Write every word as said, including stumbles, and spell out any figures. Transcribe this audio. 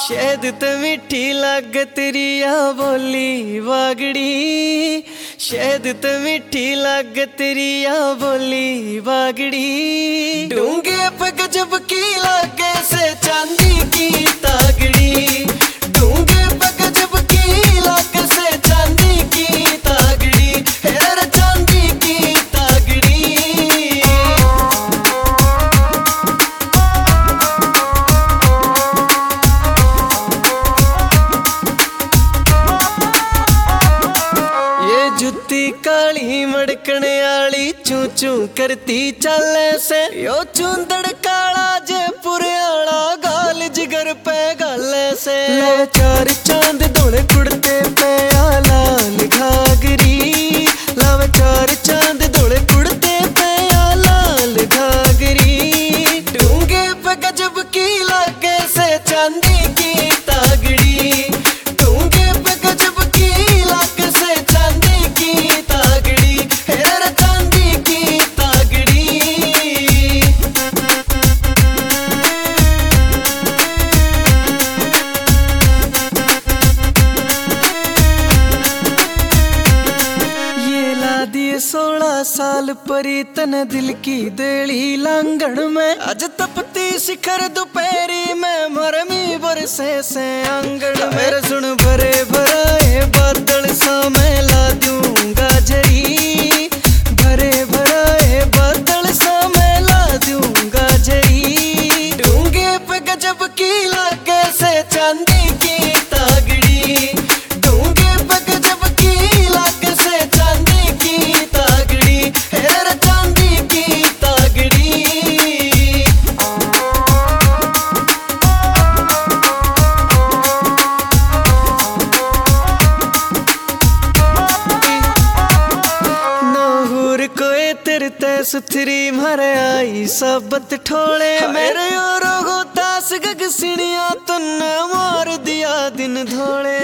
शहद ते मीठी लाग तेरी आ बोली बागड़ी, शहद ते मीठी लाग तेरी आ बोली बागड़ी। डूंगे पे गजब की लागे से चांदी की तागड़ी, डूंगे पे गजब की लागे से चांदी की तागड़ी, हेर चांदी की तागड़ी। जुत्ती काली मड़कने आली चू चू करती चाले से, यो चूंदड़ काला जयपुर आला गाल जिगर पे गाले से। ले चार चांद धोले कुड़ते पे आ लाल घाघरी, लावे चार चांद धोले कुड़ते पे आ लाल घाघरी। डूंगे पे गजब की लागे से चांदी की तागड़ी, डूंगे पे गजब की लागे से चांदी की तागड़ी, हेर चांदी की तागड़ी। ये ला दिए सोलह साल परी तन दिल की देली लांगण में, आज तपती शिखर दोपहरी में मरमी बरसे से आंगन। मेरे सुन भरे भराए बादल सा मैं ला दूंगा झरी, भरे भराए बादल सा मैं ला दूंगा झरी। डूंगे पे गजब की लागे से चांदी की तागड़ी, डूंगे पे गजब की लागे से चांदी की तागड़ी, हेर चांदी की तागड़ी। तेरते सुथरी मारे आई सबत ठोले, मेरे और दास गग सिणिया तुन्ने मार दिया दिन धोले।